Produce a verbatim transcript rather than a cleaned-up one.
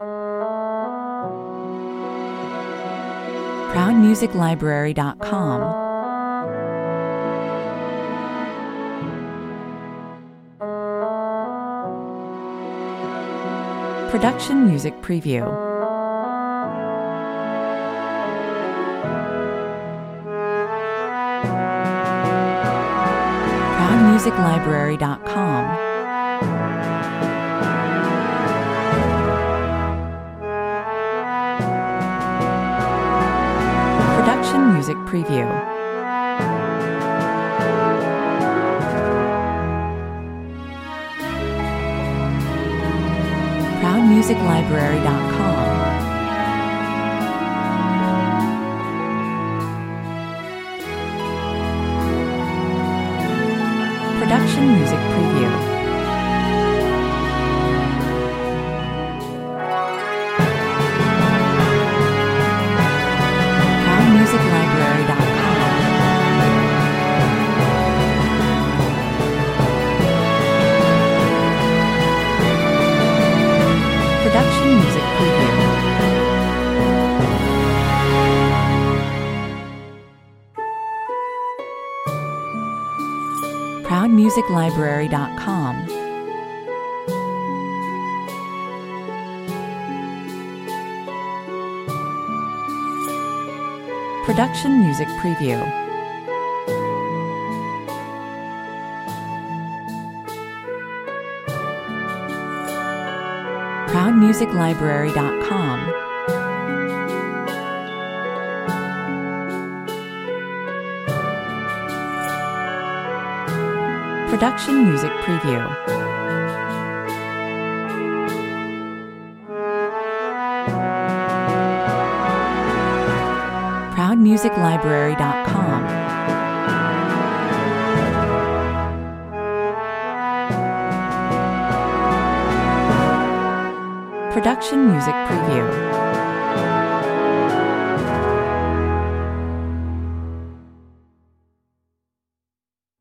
proud music library dot com. Production Music Preview. proud music library dot com. Production Music Preview. proud music library dot com. Production Music Preview. proud music library dot com. Production Music Preview. proud music library dot com. Production Music Preview. proud music library dot com. Production Music Preview. proud music library dot com. Production Music Preview.